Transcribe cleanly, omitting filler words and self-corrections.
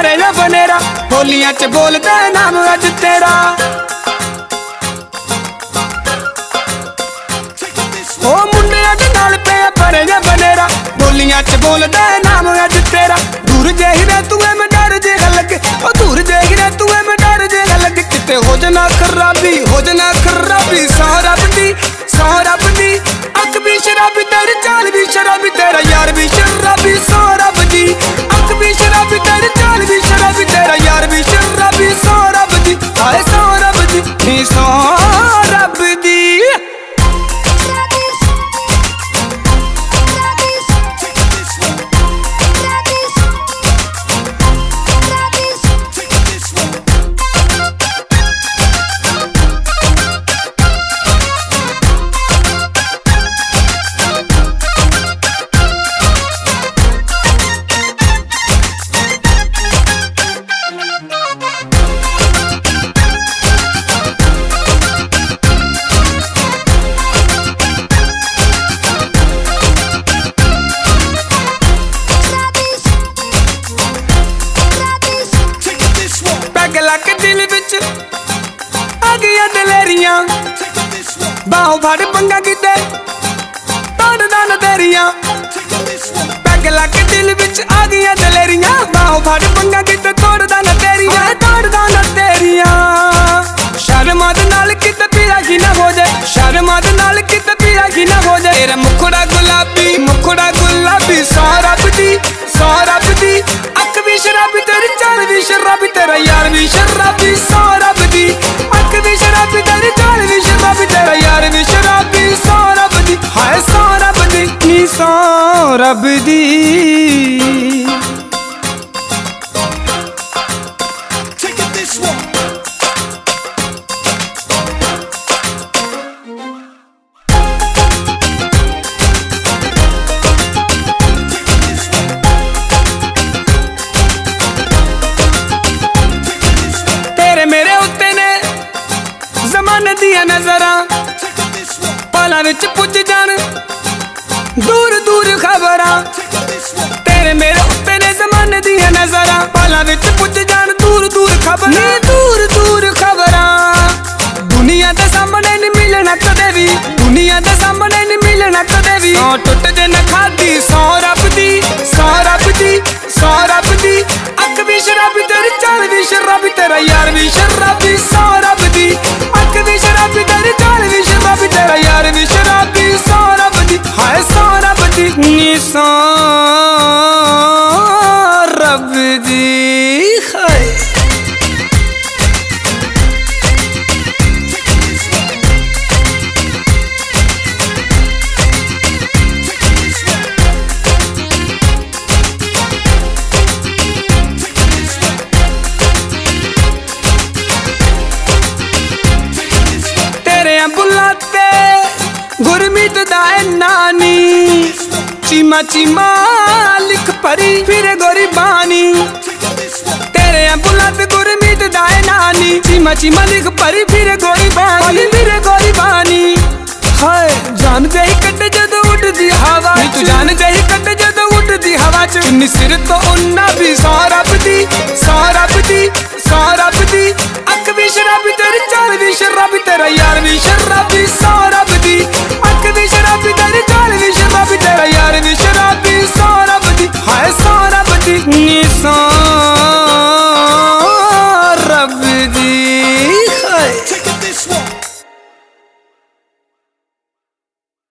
मारे ना बनेरा होलियां च बोलदा नाम अज तेरा। ओ मुंडियां दे नाल पे भरे ना बनेरा होलियां च बोलदा नाम अज तेरा। दूर जेही रे तू मैं डर जे लगे, ओ दूर जेही रे तू मैं डर जे लगे, किते हो जना खराबी हो जना खराबी। सौ रब दी अख भी शराबी तेरी चाल भी शराबी तेरा यार भी शराबी। सौ रब दी अख भी शराबी तेरी चाल भी शराबी तेरा यार भी शराबी। सौ रब दी हाय सौ रब दी सौ रब दी। के दिल विच आ गया दलेरियां बाहों फड़ पंगा किते तोड़दा न तेरियां। पैग लाके दिल विच आ गया दलेरियां बाहों फड़ पंगा किते तोड़दा न तेरियां तोड़दा न तेरियां। शर्मा दे नाल किते पीड़ा की ना हो जाए, शर्मा दे नाल किते पीड़ा की ना हो जाए। तेरा मुखड़ा गुलाबी सौ रब दी अख भी शराबी तेरी चाल भी शराबी तेरा यार भी शराबी। सौ रब दी अख भी शराबी तेरी चाल भी शराबी तेरा यार भी शराबी। सौ रब दी हाय सौ रब दी सौ रब दी। जमाने दिया नजरां पाला विच पुज जान दूर दूर खबरां। तेरे मेरे उत्ते ने जमाने दिया नजरां पाला विच पुज जान दूर दूर खबरां दूर दूर खबरां। दुनिया दे सामने नहीं मिलना कदे भी, दुनिया दे सामने नहीं मिलना कदे भी। सौ टुट जे न खादी सौ रब दी सौ रब दी अख भी शराबी तेरी चाल भी शराबी तेरा यार भी शराबी। सौ रब दी अख भी शराबी तेरी चाल भी शराबी तेरा यार भी शराबी। सौ रब दी हाय सौ रब दी सौ रब दी हाय। बुलाते गुरमीत दाए नानी चीमा चीमा लिख परी फिर गोरी बानी। तेरे बुलाते गुरमीत दाए नानी चीमा चीमा लिख परी फिर गोरी बानी। हाय जानते ही कटे जदों उठदी हवा तू जानते ही कटे जदों उठदी हवा च चुन्नी सिर तो उन्ना भी सौ रब दी अख भी शराबी तेरी चाल भी शराबी तेरा यार भी शराबी। सौ रब दी अख भी शराबी तेरी चाल भी शराबी तेरा यार भी शराबी। सौ रब दी हाय सौ रब दी सौ